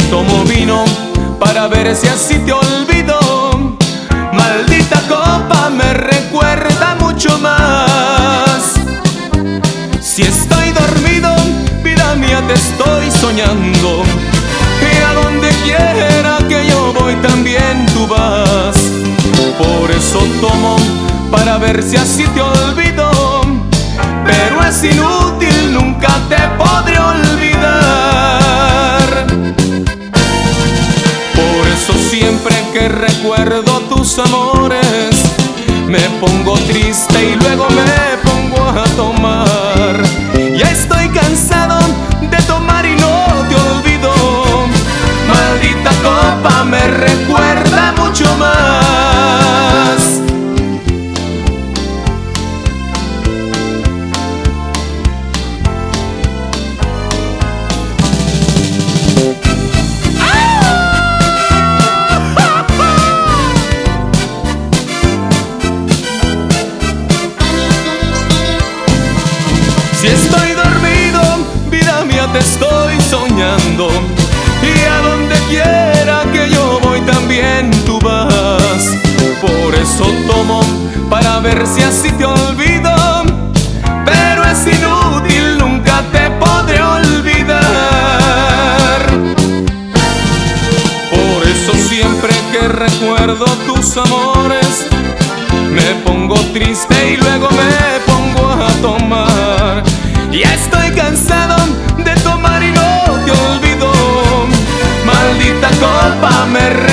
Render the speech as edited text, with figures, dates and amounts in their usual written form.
Tomo vino para ver si así te olvido. Maldita copa me recuerda mucho más. Si estoy dormido, vida mía, te estoy soñando. Y a donde quiera que yo voy también tú vas. Por eso tomo para ver si así te olvido. Pero es inútil, nunca te podré olvidar. Por eso siempre que recuerdo tus amores, me pongo triste y luego me pongo a tomar. Ya estoy cansado de tomar y no te olvido. Maldita copa me recuerda mucho más. Si estoy dormido, vida mía, te estoy soñando. Y a donde quiera que yo voy también tú vas. Por eso tomo para ver si así te olvido. Pero es inútil, nunca te podré olvidar. Por eso siempre que recuerdo tus amores, me pongo triste y luego me pongo a tomar. Ya estoy cansado de tomar y no te olvido. Maldita copa me